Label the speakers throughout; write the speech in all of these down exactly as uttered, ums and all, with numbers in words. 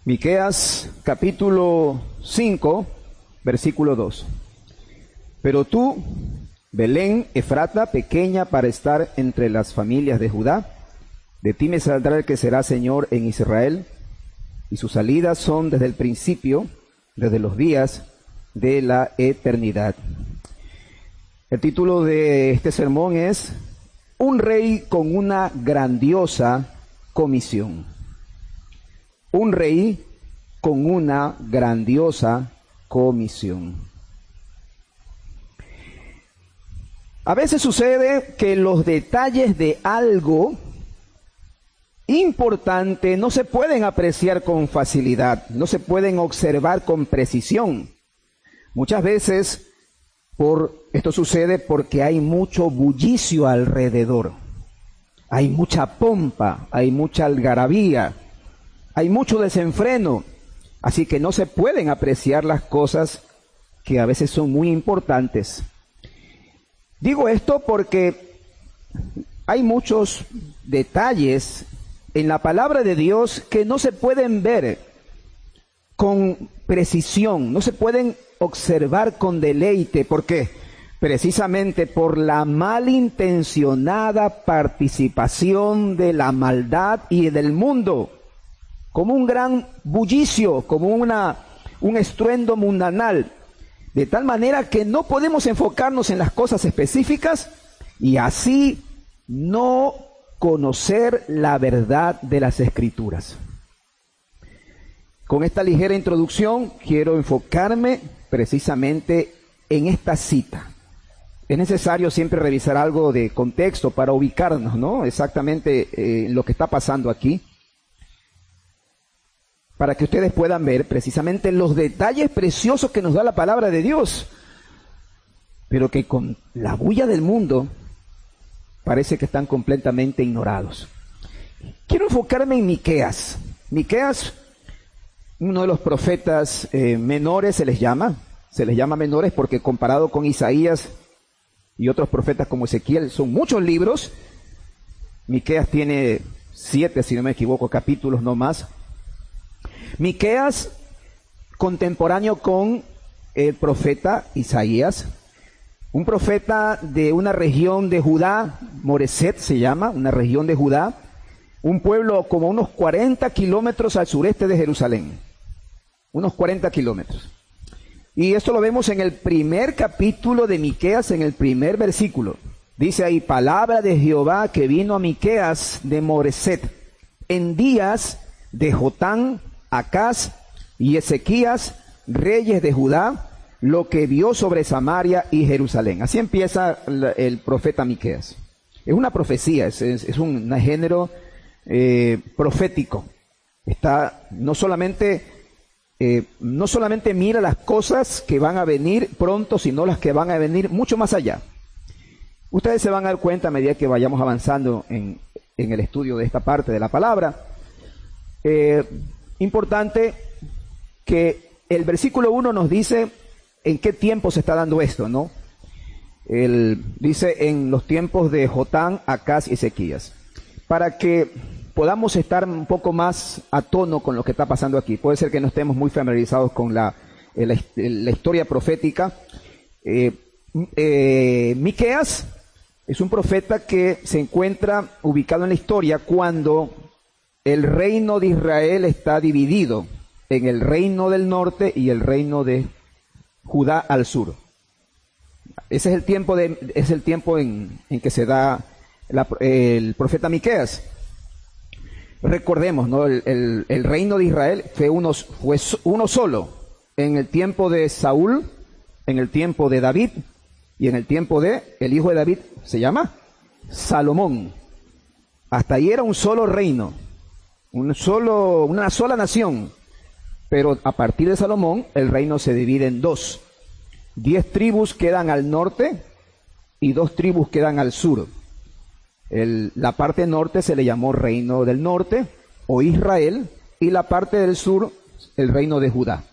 Speaker 1: Miqueas capítulo cinco, versículo dos. Pero tú, Belén Efrata, pequeña para estar entre las familias de Judá, de ti me saldrá el que será Señor en Israel, y sus salidas son desde el principio, desde los días de la eternidad. El título de este sermón es Un rey con una grandiosa comisión. Un rey con una grandiosa comisión. A veces sucede que los detalles de algo importante no se pueden apreciar con facilidad, no se pueden observar con precisión. Muchas veces por, esto sucede porque hay mucho bullicio alrededor, hay mucha pompa, hay mucha algarabía, hay mucho desenfreno, así que no se pueden apreciar las cosas que a veces son muy importantes. Digo esto porque hay muchos detalles en la palabra de Dios que no se pueden ver con precisión, no se pueden observar con deleite. ¿Por qué? Precisamente por la malintencionada participación de la maldad y del mundo, como un gran bullicio, como una, un estruendo mundanal, de tal manera que no podemos enfocarnos en las cosas específicas y así no conocer la verdad de las Escrituras. Con esta ligera introducción quiero enfocarme precisamente en esta cita. Es necesario siempre revisar algo de contexto para ubicarnos, ¿no? Exactamente eh, lo que está pasando aquí, para que ustedes puedan ver precisamente los detalles preciosos que nos da la palabra de Dios, pero que con la bulla del mundo parece que están completamente ignorados. Quiero enfocarme en Miqueas. Miqueas, uno de los profetas eh, menores se les llama, se les llama menores porque comparado con Isaías y otros profetas como Ezequiel, son muchos libros. Miqueas tiene siete, si no me equivoco, capítulos no más. Miqueas, contemporáneo con el profeta Isaías, un profeta de una región de Judá, Moreset se llama, una región de Judá, un pueblo como unos cuarenta kilómetros al sureste de Jerusalén, unos cuarenta kilómetros. Y esto lo vemos en el primer capítulo de Miqueas, en el primer versículo. Dice ahí, palabra de Jehová que vino a Miqueas de Moreset, en días de Jotán, Acaz y Ezequías, reyes de Judá, lo que vio sobre Samaria y Jerusalén. Así empieza el, el profeta Miqueas. Es una profecía, es, es, es un, un género eh, profético. Está, no solamente, eh, no solamente mira las cosas que van a venir pronto, sino las que van a venir mucho más allá. Ustedes se van a dar cuenta a medida que vayamos avanzando en, en el estudio de esta parte de la palabra. Eh, Importante que el versículo uno nos dice en qué tiempo se está dando esto, ¿no? Él dice en los tiempos de Jotán, Acaz y Ezequías. Para que podamos estar un poco más a tono con lo que está pasando aquí. Puede ser que no estemos muy familiarizados con la, la, la historia profética. Eh, eh, Miqueas es un profeta que se encuentra ubicado en la historia cuando el reino de Israel está dividido en el reino del norte y el reino de Judá al sur. Ese es el tiempo, de, es el tiempo en, en que se da la, el profeta Miqueas. Recordemos, ¿no? El, el, el reino de Israel fue uno, fue uno solo en el tiempo de Saúl, en el tiempo de David y en el tiempo de el hijo de David, se llama Salomón. Hasta ahí era un solo reino. Un solo, una sola nación, pero a partir de Salomón el reino se divide en dos. Diez tribus quedan al norte y dos tribus quedan al sur. El, la parte norte se le llamó reino del norte o Israel y la parte del sur el reino de Judá.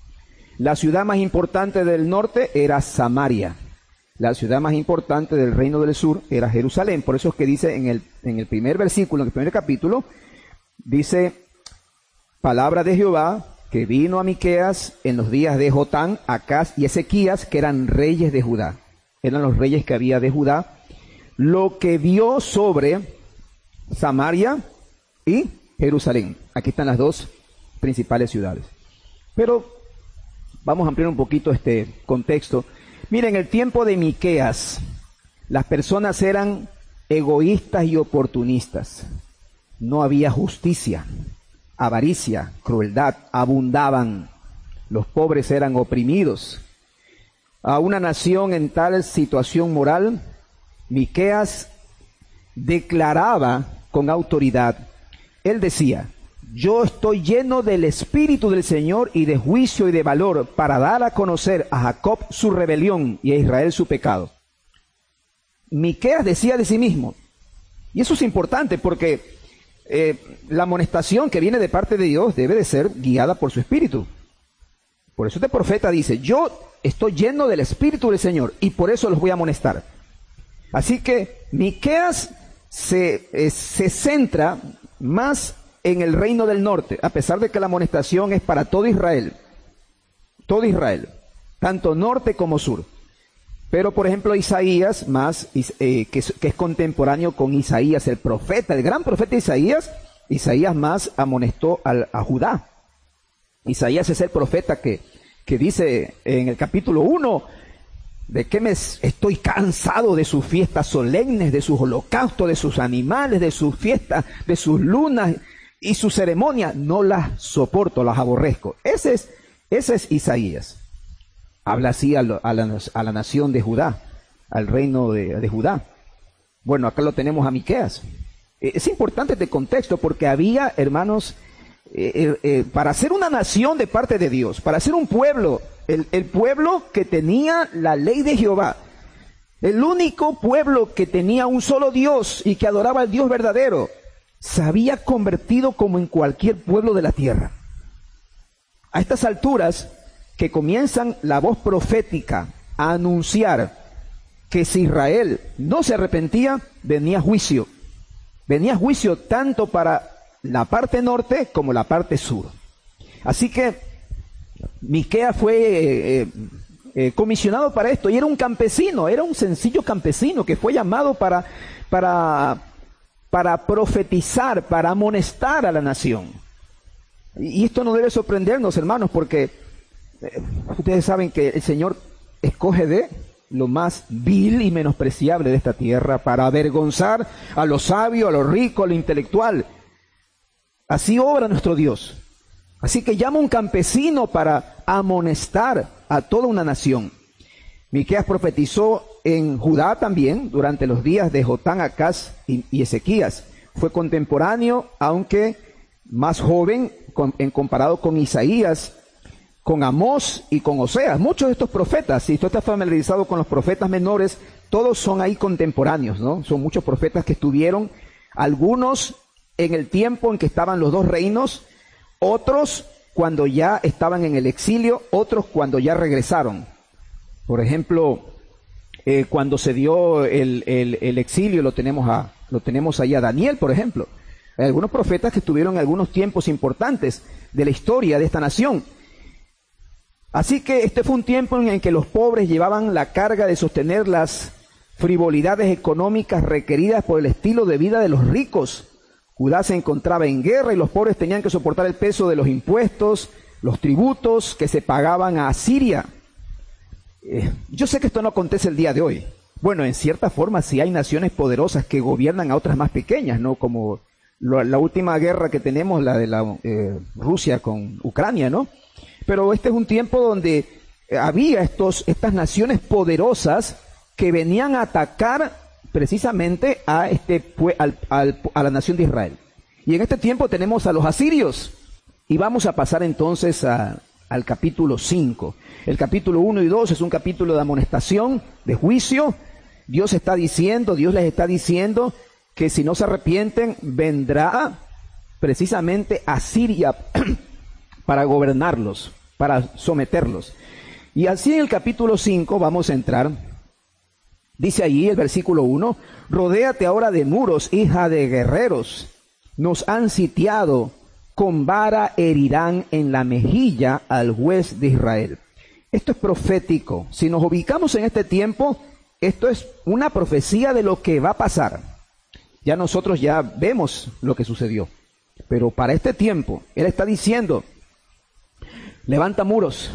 Speaker 1: La ciudad más importante del norte era Samaria. La ciudad más importante del reino del sur era Jerusalén. Por eso es que dice en el, en el primer versículo, en el primer capítulo, dice, palabra de Jehová que vino a Miqueas en los días de Jotán, Acaz y Ezequías, que eran reyes de Judá. Eran los reyes que había de Judá, lo que vio sobre Samaria y Jerusalén. Aquí están las dos principales ciudades. Pero vamos a ampliar un poquito este contexto. Miren, en el tiempo de Miqueas, las personas eran egoístas y oportunistas. No había justicia, avaricia, crueldad, abundaban. Los pobres eran oprimidos. A una nación en tal situación moral, Miqueas declaraba con autoridad. Él decía: yo estoy lleno del Espíritu del Señor y de juicio y de valor para dar a conocer a Jacob su rebelión y a Israel su pecado. Miqueas decía de sí mismo, y eso es importante porque eh, la amonestación que viene de parte de Dios debe de ser guiada por su Espíritu. Por eso este profeta dice: yo estoy lleno del Espíritu del Señor y por eso los voy a amonestar. Así que Miqueas se, eh, se centra más en el reino del norte, a pesar de que la amonestación es para todo Israel, todo Israel, tanto norte como sur. Pero, por ejemplo, Isaías, más eh, que, es, que es contemporáneo con Isaías, el profeta, el gran profeta Isaías, Isaías más amonestó al, a Judá. Isaías es el profeta que, que dice en el capítulo uno, de que me estoy cansado de sus fiestas solemnes, de sus holocaustos, de sus animales, de sus fiestas, de sus lunas y sus ceremonias, no las soporto, las aborrezco. Ese es, ese es Isaías. Habla así a, lo, a, la, a la nación de Judá, al reino de, de Judá. Bueno, acá lo tenemos a Miqueas. Eh, es importante este contexto porque había, hermanos, eh, eh, eh, para ser una nación de parte de Dios, para ser un pueblo, el, el pueblo que tenía la ley de Jehová, el único pueblo que tenía un solo Dios y que adoraba al Dios verdadero, se había convertido como en cualquier pueblo de la tierra. A estas alturas, que comienzan la voz profética a anunciar que si Israel no se arrepentía, venía juicio. Venía juicio tanto para la parte norte como la parte sur. Así que Miqueas fue eh, eh, eh, comisionado para esto, y era un campesino, era un sencillo campesino que fue llamado para, para, para profetizar, para amonestar a la nación. Y esto no debe sorprendernos, hermanos, porque ustedes saben que el Señor escoge de lo más vil y menospreciable de esta tierra para avergonzar a lo sabio, a lo rico, a lo intelectual. Así obra nuestro Dios. Así que llama a un campesino para amonestar a toda una nación. Miqueas profetizó en Judá también durante los días de Jotán, Acaz y, y Ezequías. Fue contemporáneo, aunque más joven con, en comparado con Isaías, con Amós y con Oseas. Muchos de estos profetas, si tú estás familiarizado con los profetas menores, todos son ahí contemporáneos, ¿no? Son muchos profetas que estuvieron, algunos en el tiempo en que estaban los dos reinos, otros cuando ya estaban en el exilio, otros cuando ya regresaron. Por ejemplo, eh, cuando se dio el, el, el exilio, lo tenemos, a, lo tenemos ahí a Daniel, por ejemplo. Hay algunos profetas que estuvieron en algunos tiempos importantes de la historia de esta nación. Así que este fue un tiempo en el que los pobres llevaban la carga de sostener las frivolidades económicas requeridas por el estilo de vida de los ricos. Judá se encontraba en guerra y los pobres tenían que soportar el peso de los impuestos, los tributos que se pagaban a Asiria. Eh, yo sé que esto no acontece el día de hoy. Bueno, en cierta forma sí hay naciones poderosas que gobiernan a otras más pequeñas, ¿no? Como lo, la última guerra que tenemos, la de la eh, Rusia con Ucrania, ¿no? Pero este es un tiempo donde había estos, estas naciones poderosas que venían a atacar precisamente a, este, al, al, a la nación de Israel. Y en este tiempo tenemos a los asirios. Y vamos a pasar entonces a, al capítulo cinco. El capítulo uno y dos es un capítulo de amonestación, de juicio. Dios está diciendo, Dios les está diciendo que si no se arrepienten, vendrá precisamente Asiria para gobernarlos, para someterlos. Y así en el capítulo cinco vamos a entrar. Dice allí el versículo uno, rodéate ahora de muros, hija de guerreros. Nos han sitiado con vara herirán en la mejilla al juez de Israel. Esto es profético. Si nos ubicamos en este tiempo, esto es una profecía de lo que va a pasar. Ya nosotros ya vemos lo que sucedió. Pero para este tiempo, Él está diciendo, levanta muros.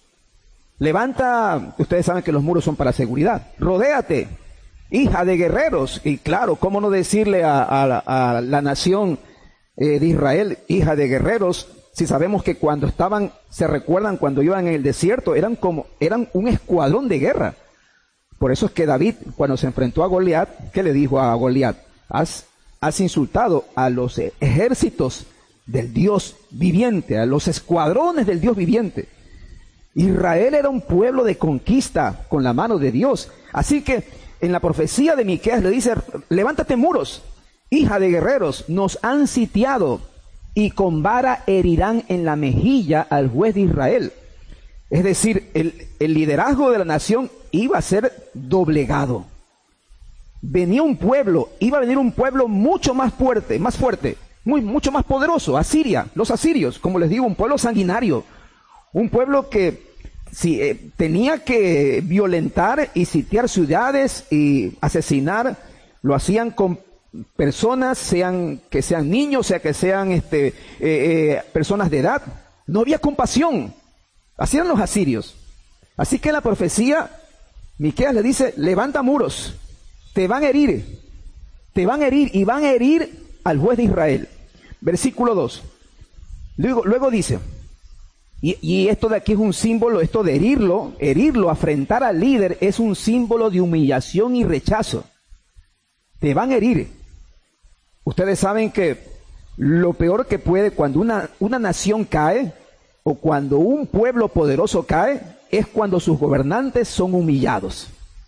Speaker 1: Levanta, ustedes saben que los muros son para seguridad. Rodéate, hija de guerreros. Y claro, ¿cómo no decirle a, a, a la nación eh, de Israel, hija de guerreros? Si sabemos que cuando estaban, se recuerdan cuando iban en el desierto, eran como, eran un escuadrón de guerra. Por eso es que David, cuando se enfrentó a Goliat, ¿qué le dijo a Goliat? Has, has insultado a los ejércitos del Dios viviente, a los escuadrones del Dios viviente. Israel era un pueblo de conquista con la mano de Dios. Así que en la profecía de Miqueas le dice, levántate muros, hija de guerreros, nos han sitiado y con vara herirán en la mejilla al juez de Israel. Es decir, el, el liderazgo de la nación iba a ser doblegado. Venía un pueblo, iba a venir un pueblo mucho más fuerte, más fuerte, muy, mucho más poderoso, Asiria, los asirios, como les digo, un pueblo sanguinario, un pueblo que si, eh, tenía que violentar y sitiar ciudades y asesinar, lo hacían con personas, sean que sean niños, sea que sean este, eh, eh, personas de edad. No había compasión. Así eran los asirios. Así que en la profecía, Miqueas le dice, levanta muros, te van a herir, te van a herir y van a herir al juez de Israel. Versículo dos. Luego, luego dice, y, y esto de aquí es un símbolo, esto de herirlo, herirlo, afrentar al líder, es un símbolo de humillación y rechazo. Te van a herir. Ustedes saben que lo peor que puede cuando una, una nación cae, o cuando un pueblo poderoso cae, es cuando sus gobernantes son humillados.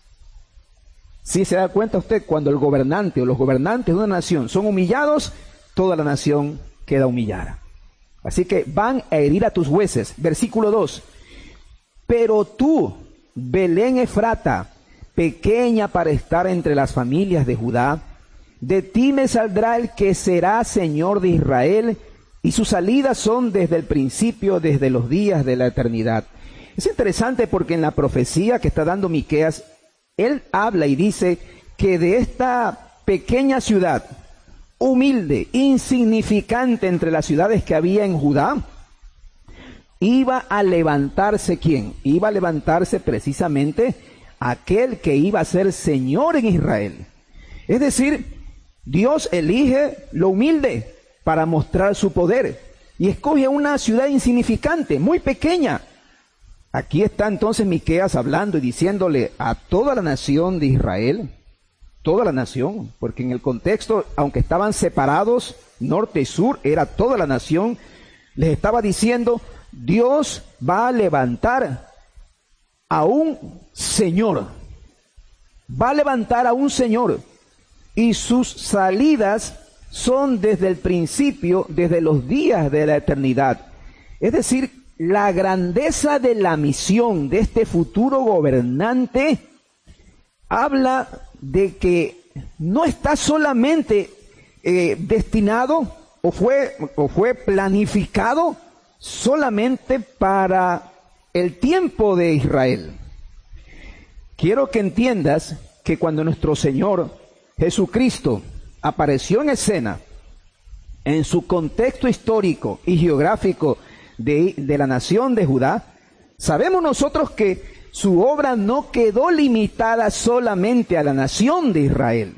Speaker 1: Si se da cuenta usted, cuando el gobernante o los gobernantes de una nación son humillados, toda la nación queda humillada. Así que van a herir a tus jueces. Versículo dos. Pero tú, Belén Efrata, pequeña para estar entre las familias de Judá, de ti me saldrá el que será Señor de Israel, y sus salidas son desde el principio, desde los días de la eternidad. Es interesante porque en la profecía que está dando Miqueas, él habla y dice que de esta pequeña ciudad, humilde, insignificante entre las ciudades que había en Judá, iba a levantarse ¿quién? Iba a levantarse precisamente aquel que iba a ser Señor en Israel. Es decir, Dios elige lo humilde para mostrar su poder y escoge una ciudad insignificante, muy pequeña. Aquí está entonces Miqueas hablando y diciéndole a toda la nación de Israel, toda la nación, porque en el contexto, aunque estaban separados, norte y sur, era toda la nación, les estaba diciendo, Dios va a levantar a un Señor, va a levantar a un Señor, y sus salidas son desde el principio, desde los días de la eternidad. Es decir, la grandeza de la misión de este futuro gobernante habla de que no está solamente eh, destinado o fue, o fue planificado solamente para el tiempo de Israel. Quiero que entiendas que cuando nuestro Señor Jesucristo apareció en escena, en su contexto histórico y geográfico de, de la nación de Judá, sabemos nosotros que su obra no quedó limitada solamente a la nación de Israel.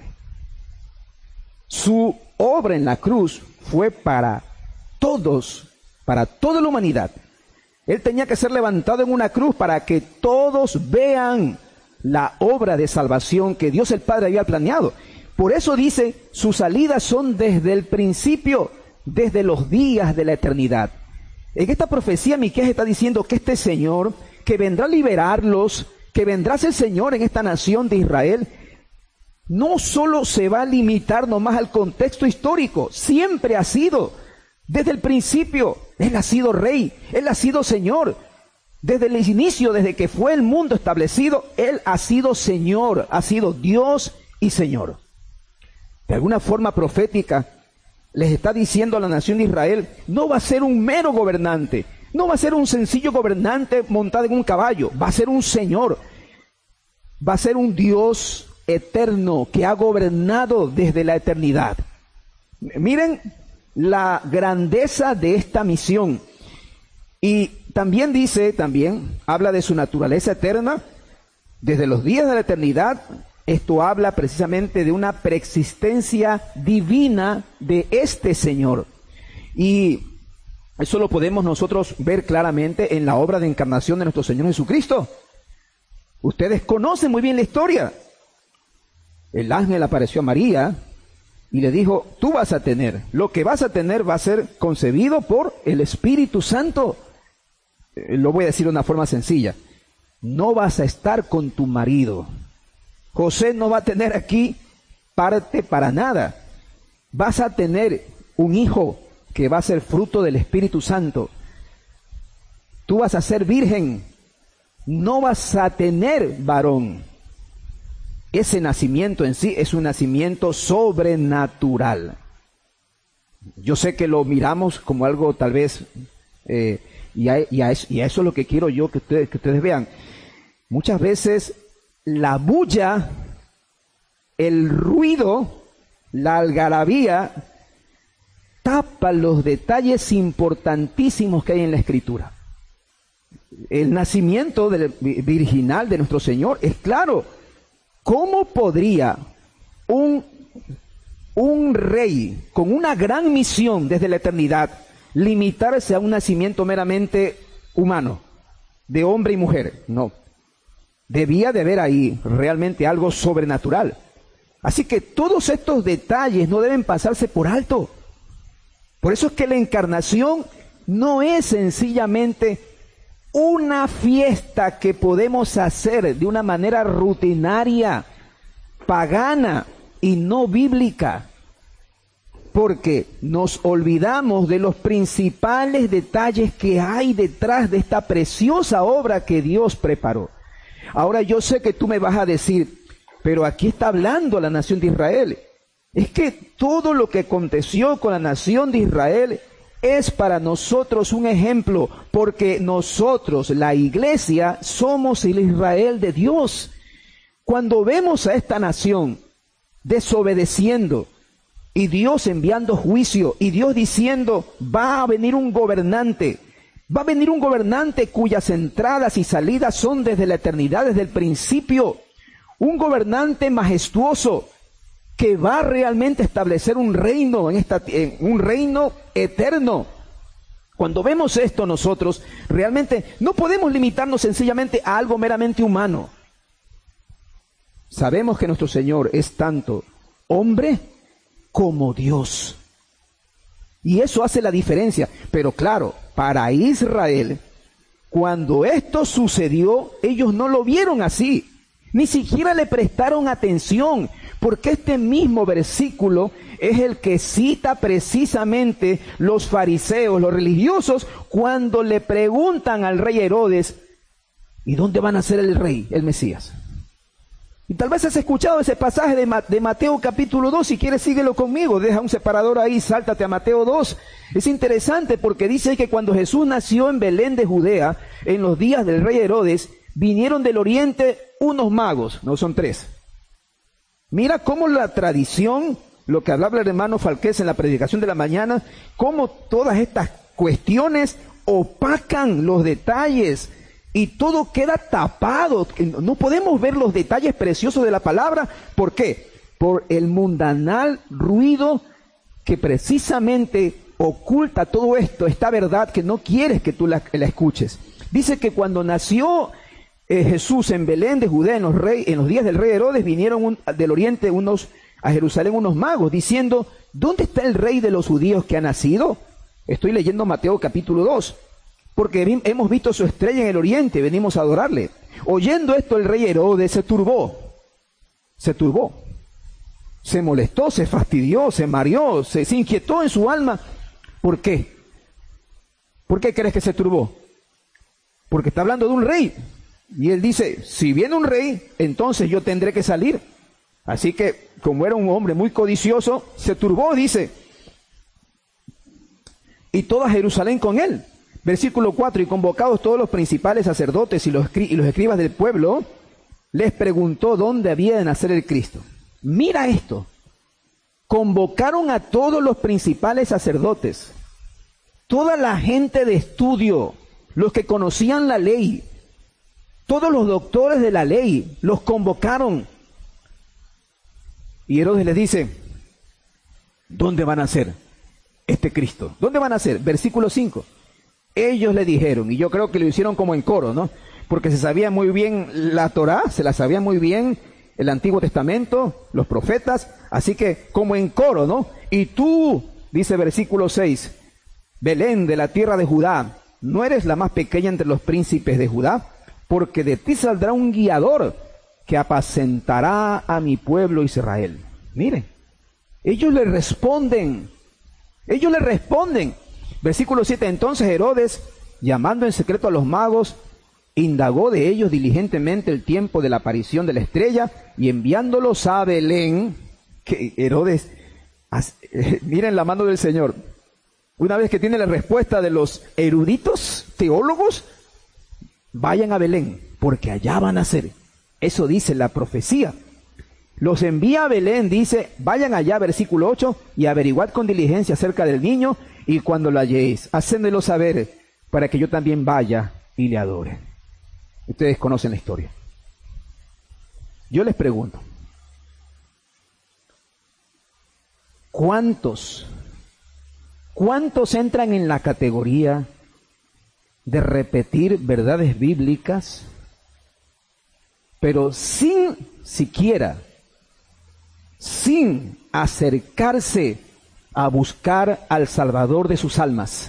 Speaker 1: Su obra en la cruz fue para todos, para toda la humanidad. Él tenía que ser levantado en una cruz para que todos vean la obra de salvación que Dios el Padre había planeado. Por eso dice, sus salidas son desde el principio, desde los días de la eternidad. En esta profecía Miqueas está diciendo que este Señor, que vendrá a liberarlos, que vendrá a ser Señor en esta nación de Israel, no solo se va a limitar nomás al contexto histórico, siempre ha sido, desde el principio, Él ha sido Rey, Él ha sido Señor. Desde el inicio, desde que fue el mundo establecido, Él ha sido Señor, ha sido Dios y Señor. De alguna forma profética, les está diciendo a la nación de Israel, no va a ser un mero gobernante, no va a ser un sencillo gobernante montado en un caballo, va a ser un Señor, va a ser un Dios eterno que ha gobernado desde la eternidad. Miren la grandeza de esta misión. Y también dice, también habla de su naturaleza eterna, desde los días de la eternidad. Esto habla precisamente de una preexistencia divina de este Señor. Y eso lo podemos nosotros ver claramente en la obra de encarnación de nuestro Señor Jesucristo. Ustedes conocen muy bien la historia. El ángel apareció a María y le dijo, tú vas a tener, lo que vas a tener va a ser concebido por el Espíritu Santo. Eh, lo voy a decir de una forma sencilla. No vas a estar con tu marido. José no va a tener aquí parte para nada. Vas a tener un hijo que va a ser fruto del Espíritu Santo. Tú vas a ser virgen. No vas a tener varón. Ese nacimiento en sí es un nacimiento sobrenatural. Yo sé que lo miramos como algo tal vez, eh, y, a, y, a eso, y a eso es lo que quiero yo que ustedes, que ustedes vean. Muchas veces la bulla, el ruido, la algarabía, tapa los detalles importantísimos que hay en la Escritura. El nacimiento del, virginal de nuestro Señor es claro. ¿Cómo podría un, un rey con una gran misión desde la eternidad limitarse a un nacimiento meramente humano, de hombre y mujer? No. Debía de haber ahí realmente algo sobrenatural. Así que todos estos detalles no deben pasarse por alto. Por eso es que la encarnación no es sencillamente una fiesta que podemos hacer de una manera rutinaria, pagana y no bíblica, porque nos olvidamos de los principales detalles que hay detrás de esta preciosa obra que Dios preparó. Ahora yo sé que tú me vas a decir, pero aquí está hablando la nación de Israel. Es que todo lo que aconteció con la nación de Israel es para nosotros un ejemplo, porque nosotros, la iglesia, somos el Israel de Dios. Cuando vemos a esta nación desobedeciendo y Dios enviando juicio y Dios diciendo, va a venir un gobernante, va a venir un gobernante cuyas entradas y salidas son desde la eternidad, desde el principio, un gobernante majestuoso, que va realmente a establecer un reino, en esta, en un reino eterno. Cuando vemos esto nosotros, realmente no podemos limitarnos sencillamente a algo meramente humano. Sabemos que nuestro Señor es tanto hombre como Dios. Y eso hace la diferencia. Pero claro, para Israel, cuando esto sucedió, ellos no lo vieron así. Ni siquiera le prestaron atención, porque este mismo versículo es el que cita precisamente los fariseos, los religiosos, cuando le preguntan al rey Herodes, ¿y dónde van a ser el rey, el Mesías? Y tal vez has escuchado ese pasaje de, de Mateo capítulo dos, si quieres síguelo conmigo, deja un separador ahí, sáltate a Mateo dos. Es interesante porque dice que cuando Jesús nació en Belén de Judea, en los días del rey Herodes, vinieron del oriente unos magos, no son tres. Mira cómo la tradición, lo que hablaba el hermano Falqués en la predicación de la mañana, cómo todas estas cuestiones opacan los detalles y todo queda tapado. No podemos ver los detalles preciosos de la palabra. ¿Por qué? Por el mundanal ruido que precisamente oculta todo esto, esta verdad que no quieres que tú la, la escuches. Dice que cuando nació Eh, Jesús en Belén de Judea en los, rey, en los días del rey Herodes, vinieron un, del oriente unos, a Jerusalén unos magos diciendo, ¿dónde está el rey de los judíos que ha nacido? Estoy leyendo Mateo capítulo dos, porque vi, hemos visto su estrella en el oriente, venimos a adorarle. Oyendo esto el rey Herodes se turbó, se turbó, se molestó, se fastidió, se mareó, se, se inquietó en su alma. ¿Por qué? ¿Por qué crees que se turbó? Porque está hablando de un rey. Y él dice, si viene un rey, entonces yo tendré que salir. Así que, como era un hombre muy codicioso, se turbó, dice. y toda Jerusalén con él. Versículo cuatro, y convocados todos los principales sacerdotes y los, y los escribas del pueblo, les preguntó dónde había de nacer el Cristo. Mira esto, convocaron a todos los principales sacerdotes, toda la gente de estudio, los que conocían la ley, todos los doctores de la ley, los convocaron. Y Herodes les dice, ¿dónde van a ser este Cristo? ¿Dónde van a ser? Versículo cinco. Ellos le dijeron, y yo creo que lo hicieron como en coro, ¿no? Porque se sabía muy bien la Torá, se la sabía muy bien el Antiguo Testamento, los profetas, así que como en coro, ¿no? Y tú, dice versículo seis, Belén de la tierra de Judá, ¿no eres la más pequeña entre los príncipes de Judá? Porque de ti saldrá un guiador que apacentará a mi pueblo Israel. Mire, ellos le responden, ellos le responden. Versículo siete, entonces Herodes, llamando en secreto a los magos, indagó de ellos diligentemente el tiempo de la aparición de la estrella, y enviándolos a Belén, que Herodes, miren la mano del Señor, una vez que tiene la respuesta de los eruditos, teólogos, vayan a Belén, porque allá van a ser. Eso dice la profecía. Los envía a Belén, dice, vayan allá, versículo ocho, y averiguad con diligencia acerca del niño, y cuando lo halléis, hacéndolo saber, para que yo también vaya y le adore. Ustedes conocen la historia. Yo les pregunto, ¿cuántos, cuántos entran en la categoría de repetir verdades bíblicas, pero sin siquiera, sin acercarse a buscar al Salvador de sus almas?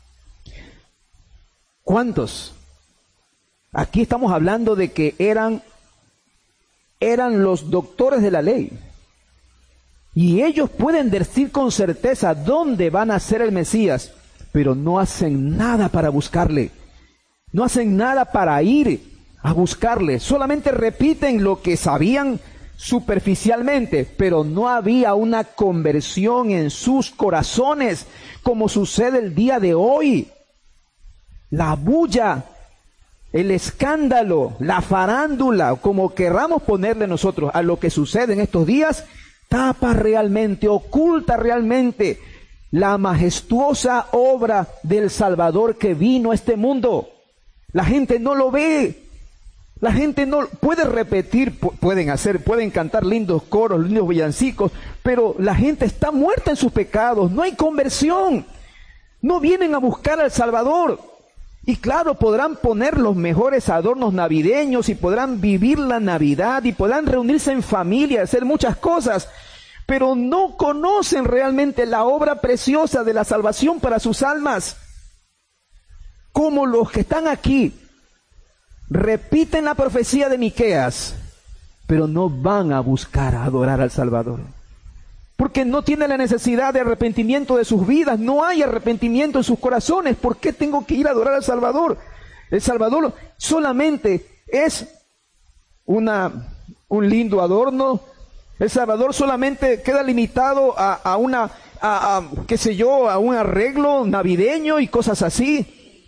Speaker 1: ¿Cuántos? Aquí estamos hablando de que eran, eran los doctores de la ley. Y ellos pueden decir con certeza dónde van a ser el Mesías, pero no hacen nada para buscarle. No hacen nada para ir a buscarle. Solamente repiten lo que sabían superficialmente, pero no había una conversión en sus corazones, como sucede el día de hoy. La bulla, el escándalo, la farándula, como querramos ponerle nosotros a lo que sucede en estos días, tapa realmente, oculta realmente la majestuosa obra del Salvador que vino a este mundo. La gente no lo ve. La gente no puede repetir, pueden hacer, pueden cantar lindos coros, lindos villancicos, pero la gente está muerta en sus pecados, no hay conversión. No vienen a buscar al Salvador. Y claro, podrán poner los mejores adornos navideños y podrán vivir la Navidad y podrán reunirse en familia, hacer muchas cosas, pero no conocen realmente la obra preciosa de la salvación para sus almas. Como los que están aquí, repiten la profecía de Miqueas, pero no van a buscar a adorar al Salvador. Porque no tienen la necesidad de arrepentimiento de sus vidas, no hay arrepentimiento en sus corazones. ¿Por qué tengo que ir a adorar al Salvador? El Salvador solamente es una, un lindo adorno. El Salvador solamente queda limitado a, a una, a, a, qué sé yo, a un arreglo navideño y cosas así.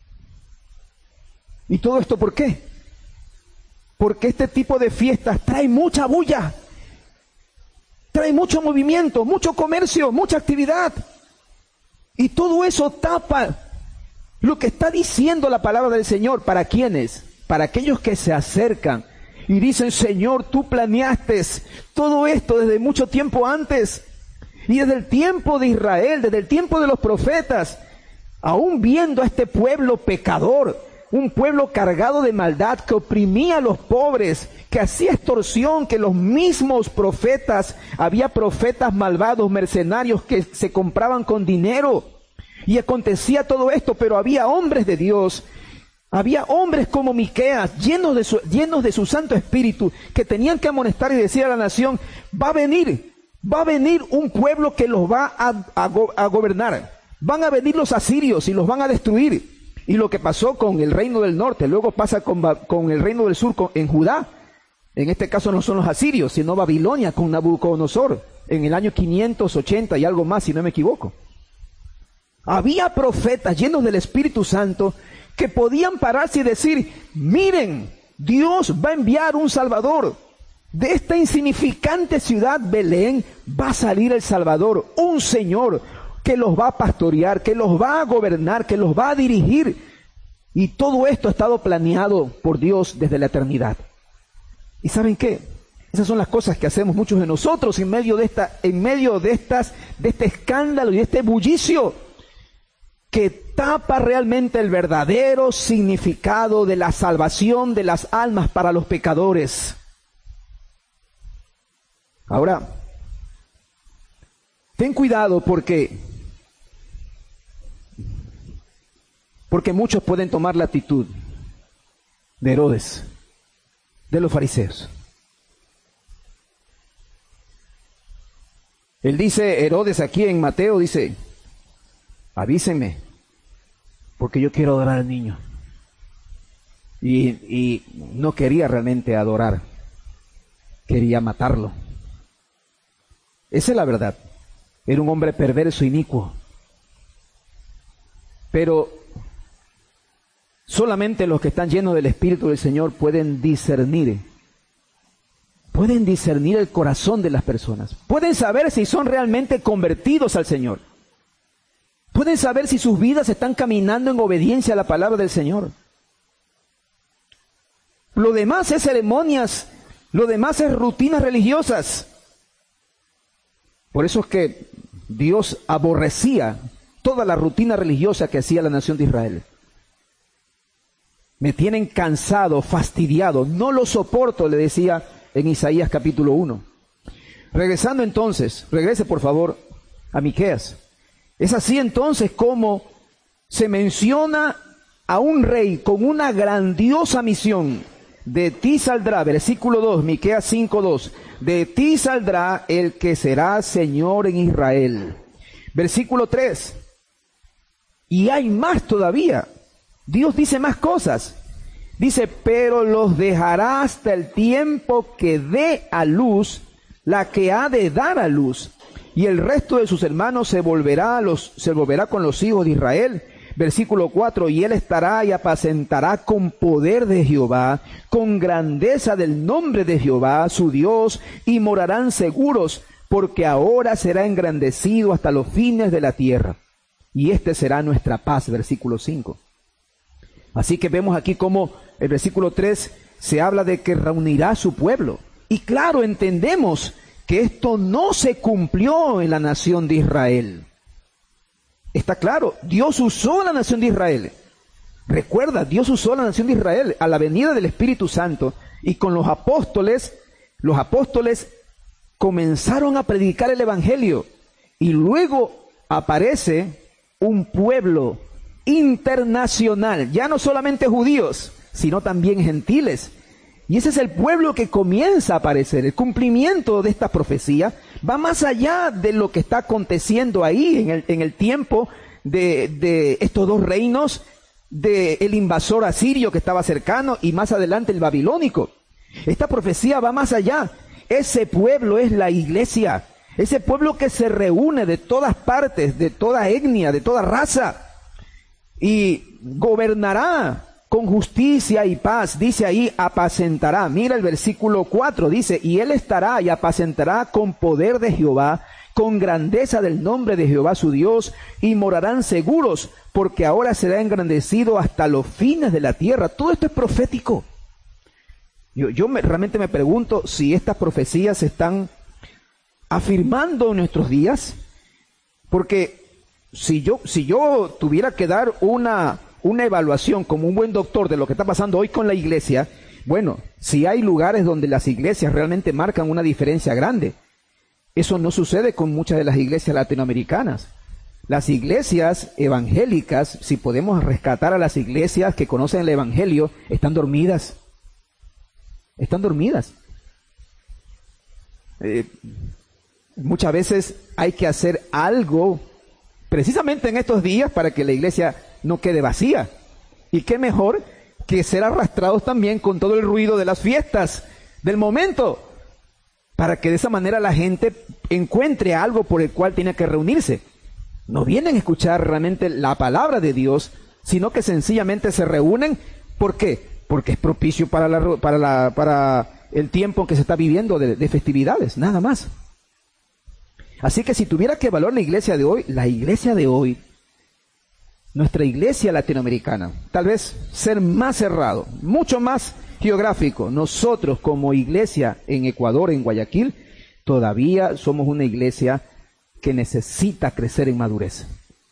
Speaker 1: ¿Y todo esto por qué? Porque este tipo de fiestas trae mucha bulla. Trae mucho movimiento, mucho comercio, mucha actividad. Y todo eso tapa lo que está diciendo la palabra del Señor. ¿Para quiénes? Para aquellos que se acercan y dicen, Señor, tú planeaste todo esto desde mucho tiempo antes. Y desde el tiempo de Israel, desde el tiempo de los profetas, aún viendo a este pueblo pecador, un pueblo cargado de maldad que oprimía a los pobres, que hacía extorsión, que los mismos profetas, había profetas malvados, mercenarios que se compraban con dinero. Y acontecía todo esto, pero había hombres de Dios, había hombres como Miqueas, llenos de su, llenos de su Santo Espíritu, que tenían que amonestar y decir a la nación, va a venir, va a venir un pueblo que los va a, a, a gobernar. Van a venir los asirios y los van a destruir. Y lo que pasó con el reino del norte, luego pasa con, con el reino del sur, con, en Judá. En este caso no son los asirios, sino Babilonia con Nabucodonosor, en el año quinientos ochenta y algo más, si no me equivoco. Había profetas llenos del Espíritu Santo que podían pararse y decir, miren, Dios va a enviar un Salvador. De esta insignificante ciudad Belén va a salir el Salvador, un Señor que los va a pastorear, que los va a gobernar, que los va a dirigir. Y todo esto ha estado planeado por Dios desde la eternidad. ¿Y saben qué? Esas son las cosas que hacemos muchos de nosotros en medio de esta, en medio de estas, de este escándalo y de este bullicio que tapa realmente el verdadero significado de la salvación de las almas para los pecadores. Ahora, ten cuidado porque, porque muchos pueden tomar la actitud de Herodes, de los fariseos. Él dice, Herodes aquí en Mateo dice, avísenme, porque yo quiero adorar al niño. Y, y no quería realmente adorar, quería matarlo. Esa es la verdad. Era un hombre perverso, inicuo. Pero solamente los que están llenos del Espíritu del Señor pueden discernir. Pueden discernir el corazón de las personas. Pueden saber si son realmente convertidos al Señor. Pueden saber si sus vidas están caminando en obediencia a la palabra del Señor. Lo demás es ceremonias, lo demás es rutinas religiosas. Por eso es que Dios aborrecía toda la rutina religiosa que hacía la nación de Israel. Me tienen cansado, fastidiado, no lo soporto, le decía en Isaías capítulo uno. Regresando entonces, regrese por favor a Miqueas. Es así entonces como se menciona a un rey con una grandiosa misión. De ti saldrá, versículo dos, Miqueas cinco dos, de ti saldrá el que será Señor en Israel. Versículo tres, y hay más todavía. Dios dice más cosas. Dice, pero los dejará hasta el tiempo que dé a luz la que ha de dar a luz. Y el resto de sus hermanos se volverá, a los, se volverá con los hijos de Israel. Versículo cuatro, y él estará y apacentará con poder de Jehová, con grandeza del nombre de Jehová, su Dios, y morarán seguros, porque ahora será engrandecido hasta los fines de la tierra. Y este será nuestra paz. Versículo cinco. Así que vemos aquí como el versículo tres se habla de que reunirá a su pueblo. Y claro, entendemos que esto no se cumplió en la nación de Israel. Está claro, Dios usó a la nación de Israel. Recuerda, Dios usó a la nación de Israel a la venida del Espíritu Santo y con los apóstoles, los apóstoles comenzaron a predicar el Evangelio y luego aparece un pueblo internacional, ya no solamente judíos, sino también gentiles. Y ese es el pueblo que comienza a aparecer. El cumplimiento de esta profecía va más allá de lo que está aconteciendo ahí en el, en el tiempo de, de estos dos reinos, del invasor asirio que estaba cercano y más adelante el babilónico. Esta profecía va más allá. Ese pueblo es la iglesia. Ese pueblo que se reúne de todas partes, de toda etnia, de toda raza. Y gobernará con justicia y paz, dice ahí, apacentará. Mira el versículo cuatro, dice, y él estará y apacentará con poder de Jehová, con grandeza del nombre de Jehová su Dios, y morarán seguros, porque ahora será engrandecido hasta los fines de la tierra. Todo esto es profético. Yo, yo me, realmente me pregunto si estas profecías se están afirmando en nuestros días, porque si yo, si yo tuviera que dar una... una evaluación como un buen doctor de lo que está pasando hoy con la iglesia, bueno, si hay lugares donde las iglesias realmente marcan una diferencia grande. Eso no sucede con muchas de las iglesias latinoamericanas. Las iglesias evangélicas, si podemos rescatar a las iglesias que conocen el evangelio, están dormidas. Están dormidas. Eh, muchas veces hay que hacer algo precisamente en estos días para que la iglesia no quede vacía. Y qué mejor que ser arrastrados también con todo el ruido de las fiestas del momento, para que de esa manera la gente encuentre algo por el cual tiene que reunirse. No vienen a escuchar realmente la palabra de Dios, sino que sencillamente se reúnen. ¿Por qué? Porque es propicio para, la, para, la, para el tiempo en que se está viviendo de, de festividades, nada más. Así que si tuviera que evaluar la iglesia de hoy, la iglesia de hoy, nuestra iglesia latinoamericana, tal vez ser más cerrado, mucho más geográfico. Nosotros como iglesia en Ecuador, en Guayaquil, todavía somos una iglesia que necesita crecer en madurez.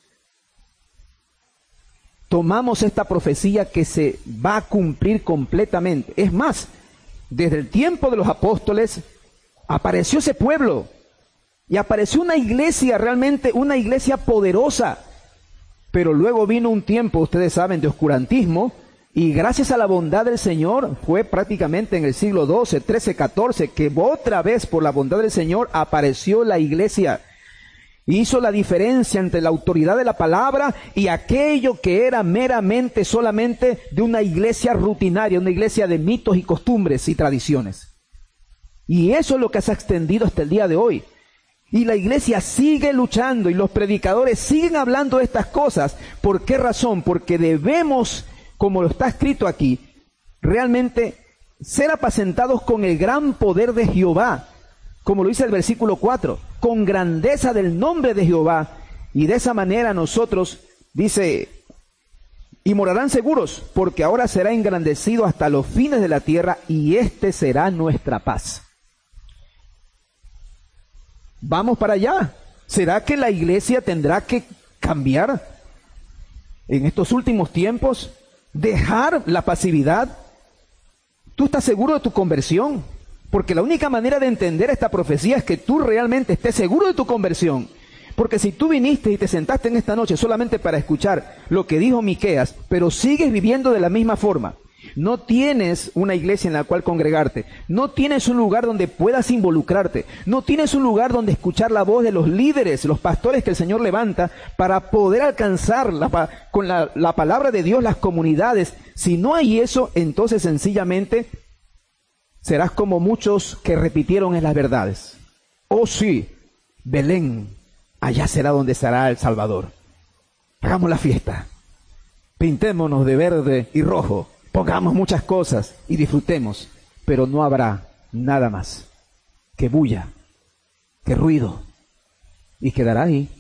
Speaker 1: Tomamos esta profecía que se va a cumplir completamente. Es más, desde el tiempo de los apóstoles apareció ese pueblo y apareció una iglesia, realmente una iglesia poderosa. Pero luego vino un tiempo, ustedes saben, de oscurantismo, y gracias a la bondad del Señor, fue prácticamente en el siglo doce, trece, catorce, que otra vez por la bondad del Señor apareció la iglesia. Hizo la diferencia entre la autoridad de la palabra y aquello que era meramente solamente de una iglesia rutinaria, una iglesia de mitos y costumbres y tradiciones. Y eso es lo que se ha extendido hasta el día de hoy. Y la iglesia sigue luchando y los predicadores siguen hablando de estas cosas. ¿Por qué razón? Porque debemos, como lo está escrito aquí, realmente ser apacentados con el gran poder de Jehová, como lo dice el versículo cuatro, con grandeza del nombre de Jehová. Y de esa manera nosotros, dice, y morarán seguros, porque ahora será engrandecido hasta los fines de la tierra, y este será nuestra paz. Vamos para allá. ¿Será que la iglesia tendrá que cambiar en estos últimos tiempos? ¿Dejar la pasividad? ¿Tú estás seguro de tu conversión? Porque la única manera de entender esta profecía es que tú realmente estés seguro de tu conversión. Porque si tú viniste y te sentaste en esta noche solamente para escuchar lo que dijo Miqueas, pero sigues viviendo de la misma forma, no tienes una iglesia en la cual congregarte, no tienes un lugar donde puedas involucrarte, no tienes un lugar donde escuchar la voz de los líderes, los pastores que el Señor levanta para poder alcanzar la, con la, la palabra de Dios las comunidades. Si no hay eso, entonces sencillamente serás como muchos que repitieron en las verdades. Oh sí, Belén, allá será donde estará el Salvador. Hagamos la fiesta, pintémonos de verde y rojo, pongamos muchas cosas y disfrutemos, pero no habrá nada más que bulla, que ruido, y quedará ahí.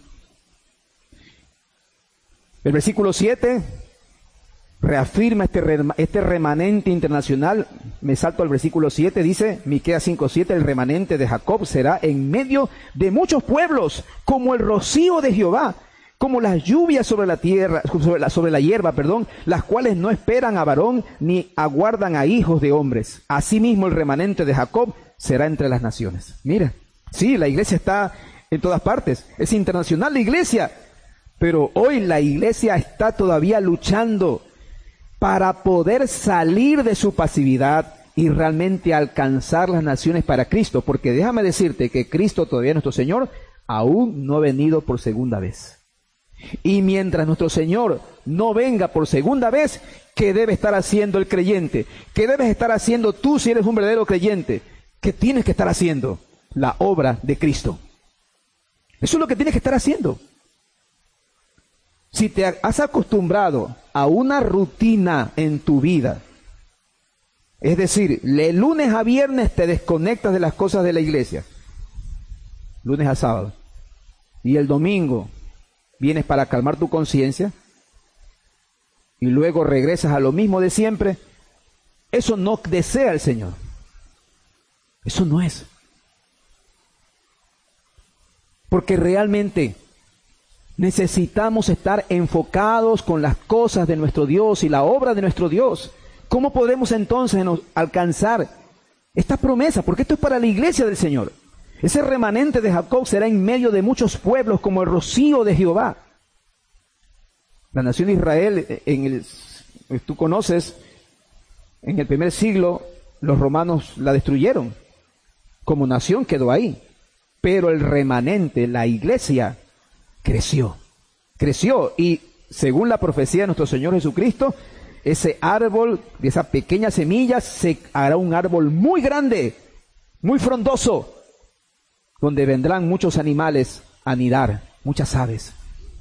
Speaker 1: El versículo siete reafirma este, este remanente internacional. Me salto al versículo siete, dice Miqueas cinco siete, el remanente de Jacob será en medio de muchos pueblos, como el rocío de Jehová, como las lluvias sobre la tierra, sobre la, sobre la hierba, perdón, las cuales no esperan a varón ni aguardan a hijos de hombres. Asimismo el remanente de Jacob será entre las naciones. Mira, sí, la iglesia está en todas partes, es internacional la iglesia, pero hoy la iglesia está todavía luchando para poder salir de su pasividad y realmente alcanzar las naciones para Cristo, porque déjame decirte que Cristo, todavía nuestro Señor, aún no ha venido por segunda vez. Y mientras nuestro Señor no venga por segunda vez, ¿qué debe estar haciendo el creyente? ¿Qué debes estar haciendo tú si eres un verdadero creyente? ¿Qué tienes que estar haciendo? La obra de Cristo. Eso es lo que tienes que estar haciendo. Si te has acostumbrado a una rutina en tu vida, es decir, de lunes a viernes te desconectas de las cosas de la iglesia, lunes a sábado, y el domingo vienes para calmar tu conciencia, y luego regresas a lo mismo de siempre, eso no desea el Señor. Eso no es. Porque realmente necesitamos estar enfocados con las cosas de nuestro Dios y la obra de nuestro Dios. ¿Cómo podemos entonces alcanzar esta promesa? Porque esto es para la iglesia del Señor. Ese remanente de Jacob será en medio de muchos pueblos como el rocío de Jehová. La nación de Israel, en el, tú conoces, en el primer siglo los romanos la destruyeron. Como nación quedó ahí. Pero el remanente, la iglesia, creció, creció y según la profecía de nuestro Señor Jesucristo, ese árbol, de esa pequeña semilla, se hará un árbol muy grande, muy frondoso, donde vendrán muchos animales a anidar, muchas aves.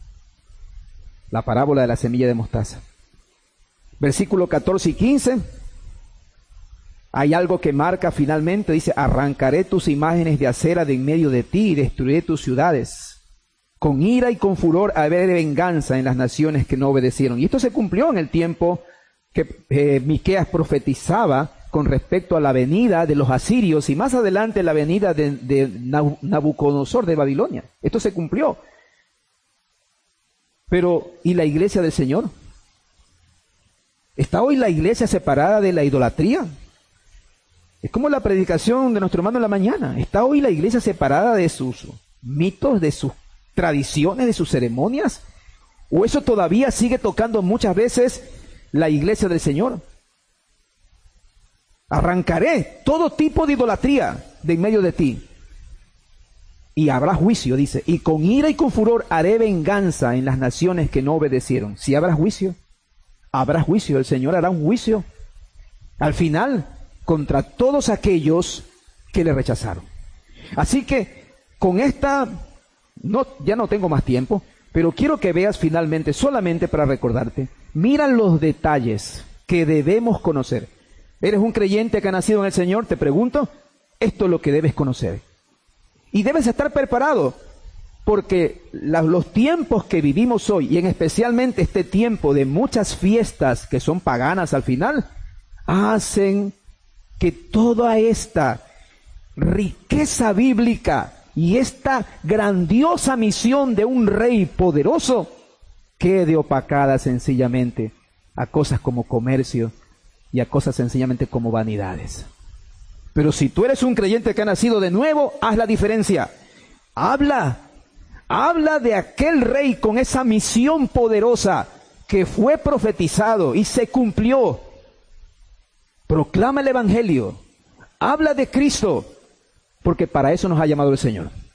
Speaker 1: La parábola de la semilla de mostaza. Versículo catorce y quince. Hay algo que marca finalmente, dice, arrancaré tus imágenes de acera de en medio de ti y destruiré tus ciudades. Con ira y con furor habré venganza en las naciones que no obedecieron. Y esto se cumplió en el tiempo que eh, Miqueas profetizaba con respecto a la venida de los asirios y más adelante la venida de, de Nabucodonosor de Babilonia. Esto se cumplió. Pero, ¿y la iglesia del Señor? ¿Está hoy la iglesia separada de la idolatría? Es como la predicación de nuestro hermano en la mañana. ¿Está hoy la iglesia separada de sus mitos, de sus tradiciones, de sus ceremonias? ¿O eso todavía sigue tocando muchas veces la iglesia del Señor? Arrancaré todo tipo de idolatría de en medio de ti. Y habrá juicio, dice, y con ira y con furor haré venganza en las naciones que no obedecieron. Si habrá juicio, habrá juicio. El Señor hará un juicio al final contra todos aquellos que le rechazaron. Así que con esta, no, ya no tengo más tiempo, pero quiero que veas finalmente, solamente para recordarte, mira los detalles que debemos conocer. ¿Eres un creyente que ha nacido en el Señor? Te pregunto, esto es lo que debes conocer. Y debes estar preparado, porque la, los tiempos que vivimos hoy, y en especialmente este tiempo de muchas fiestas que son paganas al final, hacen que toda esta riqueza bíblica y esta grandiosa misión de un rey poderoso quede opacada sencillamente a cosas como comercio y a cosas sencillamente como vanidades. Pero si tú eres un creyente que ha nacido de nuevo, haz la diferencia. Habla, habla de aquel rey con esa misión poderosa que fue profetizado y se cumplió. Proclama el Evangelio, habla de Cristo, porque para eso nos ha llamado el Señor.